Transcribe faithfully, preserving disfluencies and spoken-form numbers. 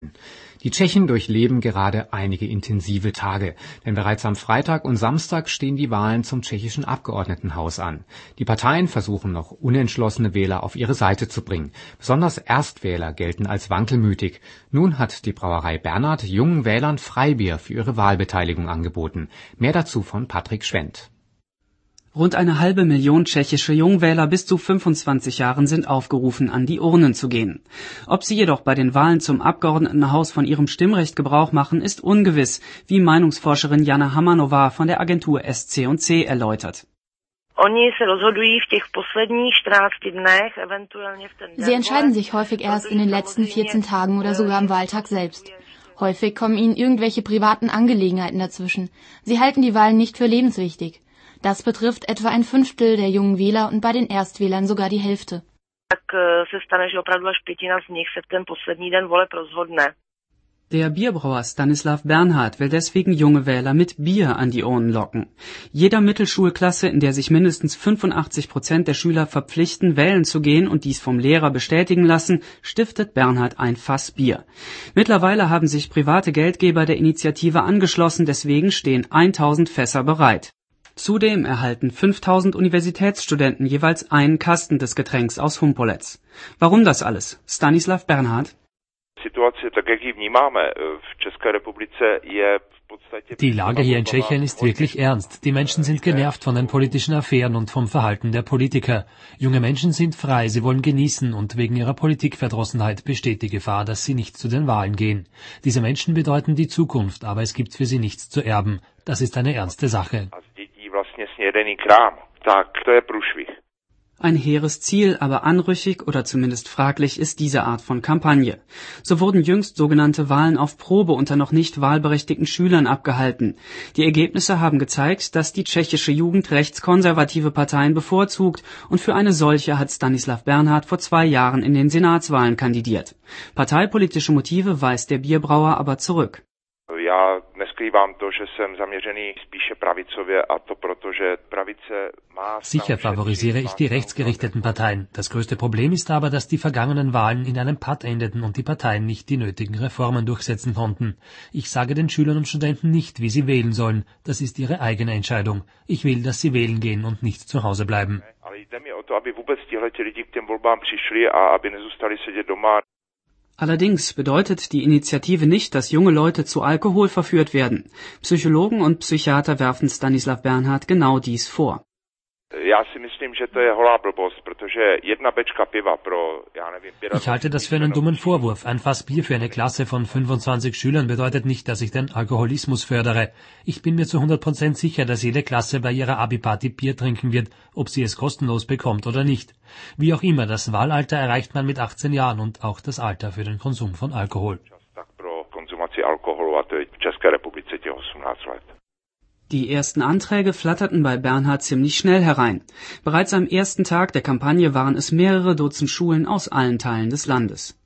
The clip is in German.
Die Tschechen durchleben gerade einige intensive Tage, denn bereits am Freitag und Samstag stehen die Wahlen zum tschechischen Abgeordnetenhaus an. Die Parteien versuchen noch unentschlossene Wähler auf ihre Seite zu bringen. Besonders Erstwähler gelten als wankelmütig. Nun hat die Brauerei Bernhard jungen Wählern Freibier für ihre Wahlbeteiligung angeboten. Mehr dazu von Patrick Schwendt. Rund eine halbe Million tschechische Jungwähler bis zu fünfundzwanzig Jahren sind aufgerufen, an die Urnen zu gehen. Ob sie jedoch bei den Wahlen zum Abgeordnetenhaus von ihrem Stimmrecht Gebrauch machen, ist ungewiss, wie Meinungsforscherin Jana Hamanová von der Agentur S C und C erläutert. Sie entscheiden sich häufig erst in den letzten vierzehn Tagen oder sogar am Wahltag selbst. Häufig kommen ihnen irgendwelche privaten Angelegenheiten dazwischen. Sie halten die Wahlen nicht für lebenswichtig. Das betrifft etwa ein Fünftel der jungen Wähler und bei den Erstwählern sogar die Hälfte. Der Bierbrauer Stanislav Bernhard will deswegen junge Wähler mit Bier an die Urnen locken. Jeder Mittelschulklasse, in der sich mindestens fünfundachtzig Prozent der Schüler verpflichten, wählen zu gehen und dies vom Lehrer bestätigen lassen, stiftet Bernhard ein Fass Bier. Mittlerweile haben sich private Geldgeber der Initiative angeschlossen, deswegen stehen tausend Fässer bereit. Zudem erhalten fünftausend Universitätsstudenten jeweils einen Kasten des Getränks aus Humpolec. Warum das alles? Stanislav Bernhard. Die Lage hier in Tschechien ist wirklich ernst. Die Menschen sind genervt von den politischen Affären und vom Verhalten der Politiker. Junge Menschen sind frei, sie wollen genießen und wegen ihrer Politikverdrossenheit besteht die Gefahr, dass sie nicht zu den Wahlen gehen. Diese Menschen bedeuten die Zukunft, aber es gibt für sie nichts zu erben. Das ist eine ernste Sache. Ein hehres Ziel, aber anrüchig oder zumindest fraglich ist diese Art von Kampagne. So wurden jüngst sogenannte Wahlen auf Probe unter noch nicht wahlberechtigten Schülern abgehalten. Die Ergebnisse haben gezeigt, dass die tschechische Jugend rechtskonservative Parteien bevorzugt und für eine solche hat Stanislav Bernhard vor zwei Jahren in den Senatswahlen kandidiert. Parteipolitische Motive weist der Bierbrauer aber zurück. Sicher favorisiere ich die rechtsgerichteten Parteien. Das größte Problem ist aber, dass die vergangenen Wahlen in einem Patt endeten und die Parteien nicht die nötigen Reformen durchsetzen konnten. Ich sage den Schülern und Studenten nicht, wie sie wählen sollen. Das ist ihre eigene Entscheidung. Ich will, dass sie wählen gehen und nicht zu Hause bleiben. Allerdings bedeutet die Initiative nicht, dass junge Leute zu Alkohol verführt werden. Psychologen und Psychiater werfen Stanislav Bernhard genau dies vor. Ich halte das für einen dummen Vorwurf. Ein Fass Bier für eine Klasse von fünfundzwanzig Schülern bedeutet nicht, dass ich den Alkoholismus fördere. Ich bin mir zu hundert Prozent sicher, dass jede Klasse bei ihrer Abi-Party Bier trinken wird, ob sie es kostenlos bekommt oder nicht. Wie auch immer, das Wahlalter erreicht man mit achtzehn Jahren und auch das Alter für den Konsum von Alkohol. Die ersten Anträge flatterten bei Bernhard ziemlich schnell herein. Bereits am ersten Tag der Kampagne waren es mehrere Dutzend Schulen aus allen Teilen des Landes.